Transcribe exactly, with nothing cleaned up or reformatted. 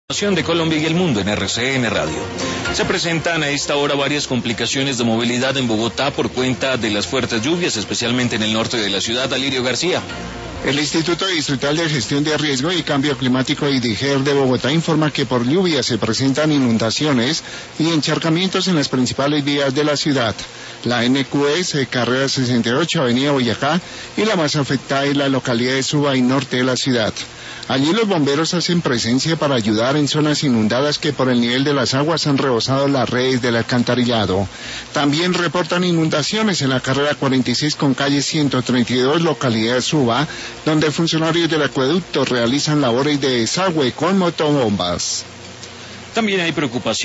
De Colombia y el mundo en R C N Radio. Se presentan a esta hora varias complicaciones de movilidad en Bogotá por cuenta de las fuertes lluvias, especialmente en el norte de la ciudad. Alirio García. El Instituto Distrital de Gestión de Riesgo y Cambio Climático I D G E R de Bogotá informa que por lluvia se presentan inundaciones y encharcamientos en las principales vías de la ciudad. La N Q S, carrera sesenta y ocho, avenida Boyacá, y la más afectada es la localidad de Suba y norte de la ciudad. Allí los bomberos hacen presencia para ayudar en zonas inundadas que por el nivel de las aguas han rebosado las redes del alcantarillado. También reportan inundaciones en la carrera cuarenta y seis con calle ciento treinta y dos, localidad de Suba, donde funcionarios del acueducto realizan labores de desagüe con motobombas. También hay preocupación